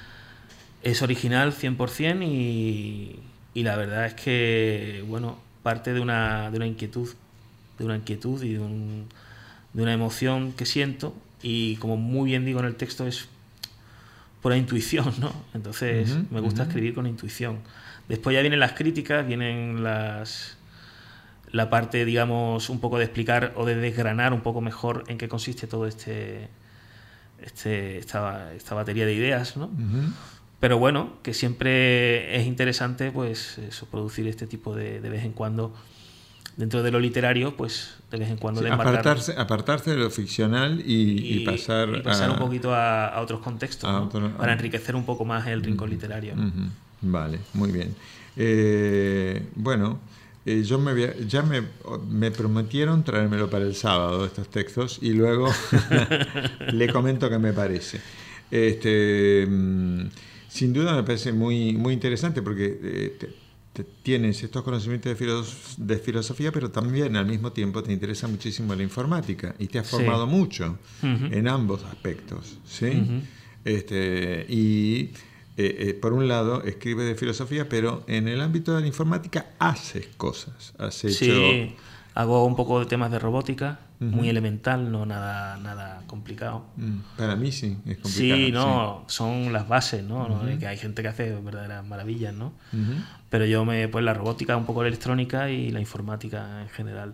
es original cien por ciento y, y la verdad es que, bueno, parte de una, de una inquietud, de una inquietud y de, un, de una emoción que siento, y como muy bien digo en el texto, es pura intuición, ¿no? Entonces Ujú, me gusta ujú. escribir con intuición. Después ya vienen las críticas, vienen las la parte, digamos, un poco de explicar o de desgranar un poco mejor en qué consiste todo este, este esta, esta batería de ideas, ¿no? Ujú. Pero bueno, que siempre es interesante, pues, eso, producir este tipo de, de vez en cuando, dentro de lo literario, pues, de vez en cuando Sí, desmarcar apartarse, apartarse de lo ficcional y, y pasar, y pasar a, un poquito a, a otros contextos, a ¿no? otro- Para a- enriquecer un poco más el rincón literario, ¿no? Ujú. Vale, muy bien. Eh, bueno, eh, yo me voy a- ya me, me prometieron traérmelo para el sábado, estos textos, y luego le comento qué me parece. Este, mm, sin duda me parece muy, muy interesante porque eh, te- te- tienes estos conocimientos de, filos- de filosofía, pero también al mismo tiempo te interesa muchísimo la informática y te has Sí. formado mucho Ujú. en ambos aspectos, ¿sí? Ujú. Este, y eh, eh, por un lado escribes de filosofía, pero en el ámbito de la informática haces cosas. Has hecho... Sí, hago un poco de temas de robótica, Ujú. muy elemental, no nada, nada complicado. Mm, Para mí sí, es complicado. Sí, no, son las bases, ¿no? ¿no? Ujú. Que hay gente que hace verdaderas maravillas, ¿no? Ujú. Pero yo me, pues la robótica, un poco la electrónica y la informática en general.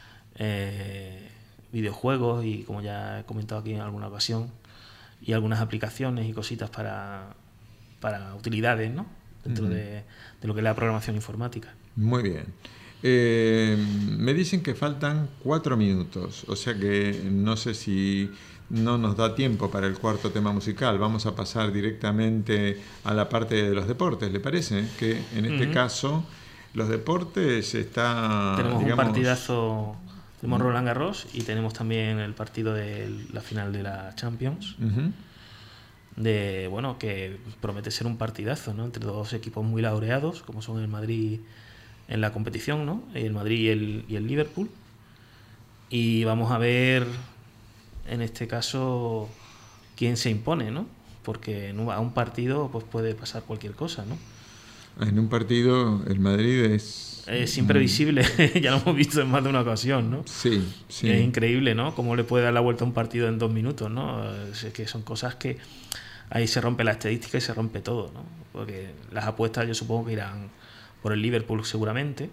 Eh, videojuegos y, como ya he comentado aquí en alguna ocasión, y algunas aplicaciones y cositas para, para utilidades, ¿no? Dentro Ujú. de, de lo que es la programación informática. Muy bien. Eh, me dicen que faltan cuatro minutos, o sea que no sé si no nos da tiempo para el cuarto tema musical. Vamos a pasar directamente a la parte de los deportes, ¿le parece? Que en este Ujú. caso los deportes está, Tenemos digamos, un partidazo, tenemos Roland Garros y tenemos también el partido de la final de la Champions, Ujú. de bueno, que promete ser un partidazo, ¿no? Entre dos equipos muy laureados, como son el Madrid en la competición, ¿no? El Madrid y el, y el Liverpool. Y vamos a ver, en este caso, quién se impone, ¿no? Porque en un- a un partido pues puede pasar cualquier cosa, ¿no? En un partido el Madrid es... Es imprevisible, ya lo hemos visto en más de una ocasión, ¿no? Sí, sí. Es increíble, ¿no? Cómo le puede dar la vuelta a un partido en dos minutos, ¿no? Es que son cosas que ahí se rompe la estadística y se rompe todo, ¿no? Porque las apuestas yo supongo que irán por el Liverpool seguramente,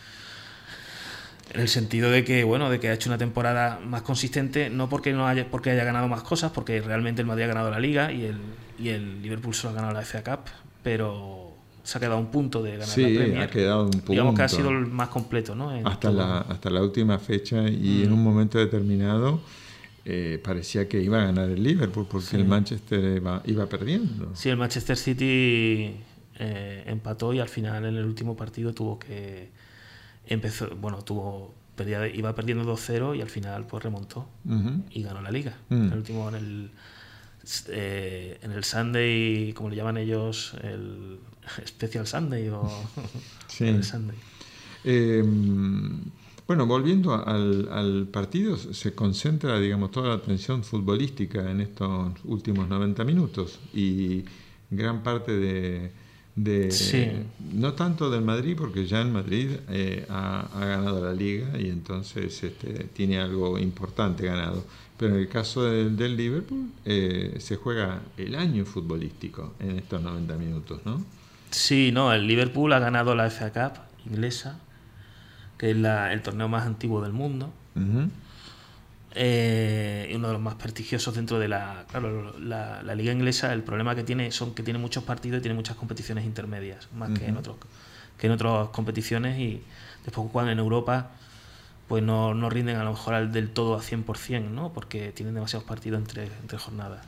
en el sentido de que, bueno, de que ha hecho una temporada más consistente, no porque no haya, porque haya ganado más cosas, porque realmente el Madrid ha ganado la Liga y el, y el Liverpool solo ha ganado la F A Cup, pero se ha quedado a un punto de ganar Sí, la Premier. ha quedado un punto. Digamos que ha sido el más completo, ¿no? En hasta todo. la, hasta la última fecha y Mm. en un momento determinado eh, parecía que iba a ganar el Liverpool porque Sí. el Manchester iba, iba perdiendo. Sí, el Manchester City eh, empató y al final en el último partido tuvo que empezó, bueno, tuvo perdía, iba perdiendo dos cero y al final pues remontó Ujú. y ganó la liga. Mm. En el último en el eh, en el Sunday, como le llaman ellos, el Special Sunday o Sí. el Sunday. Eh, Bueno, volviendo al, al partido, se concentra, digamos, toda la atención futbolística en estos últimos noventa minutos y gran parte de, de Sí. no tanto del Madrid, porque ya en Madrid eh, ha, ha ganado la Liga y entonces este, tiene algo importante ganado. Pero en el caso del, del Liverpool eh, se juega el año futbolístico en estos noventa minutos, ¿no? Sí, no, el Liverpool ha ganado la F A Cup inglesa, que es la, el torneo más antiguo del mundo, Uh-huh. eh, y uno de los más prestigiosos dentro de la, claro, la, la liga inglesa. El problema que tiene son que tiene muchos partidos y tiene muchas competiciones intermedias, más que en Ujú. otros que en otras competiciones, y después cuando en Europa pues no, no rinden a lo mejor al, del todo a cien por ciento, ¿no? Porque tienen demasiados partidos entre, entre jornadas.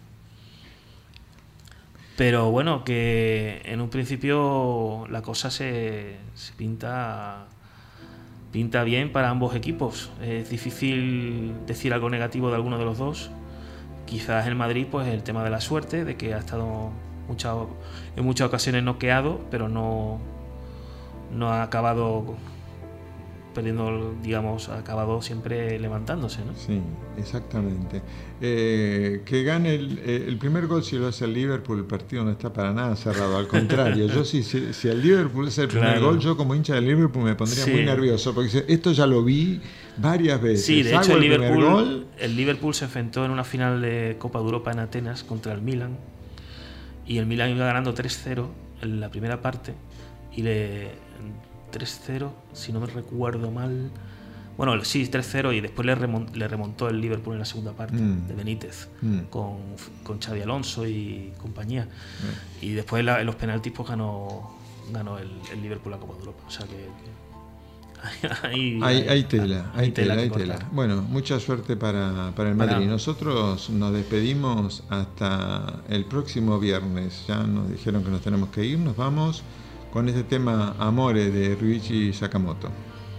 Pero bueno, que en un principio la cosa se, se pinta pinta bien para ambos equipos. Es difícil decir algo negativo de alguno de los dos. Quizás el Madrid, pues el tema de la suerte, de que ha estado muchas, en muchas ocasiones noqueado, pero no, no ha acabado perdiendo, digamos, ha acabado siempre levantándose, ¿no? Sí, exactamente. Eh, que gane el, eh, el primer gol, si lo hace el Liverpool, el partido no está para nada cerrado. Al contrario, yo si, si, si el Liverpool hace el primer Claro. gol, yo como hincha del Liverpool me pondría Sí. muy nervioso, porque dice, esto ya lo vi varias veces. Sí, de Hago hecho el el primer Liverpool, gol, el Liverpool se enfrentó en una final de Copa de Europa en Atenas contra el Milan, y el Milan iba ganando tres cero en la primera parte y le tres cero, si no me recuerdo mal. Bueno, sí, tres cero, y después le, remon- le remontó el Liverpool en la segunda parte Mm. de Benítez, Mm. con, con Xavi Alonso y compañía. Y después la- en los penaltis pues ganó, ganó el, el Liverpool la Copa de Europa. O sea que... Hay, hay, hay tela, hay tela, que hay cortar. tela. Bueno, mucha suerte para, para el Para- Madrid. Nosotros nos despedimos hasta el próximo viernes. Ya nos dijeron que nos tenemos que ir. Nos vamos con este tema Amore de Ryuichi Sakamoto.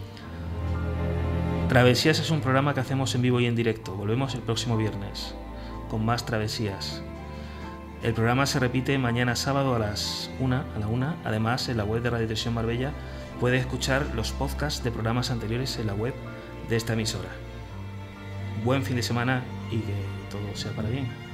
Travesías es un programa que hacemos en vivo y en directo. Volvemos el próximo viernes con más travesías. El programa se repite mañana sábado a las una, a la una. Además, en la web de Radio Televisión Marbella puedes escuchar los podcasts de programas anteriores en la web de esta emisora. Buen fin de semana y que todo sea para bien.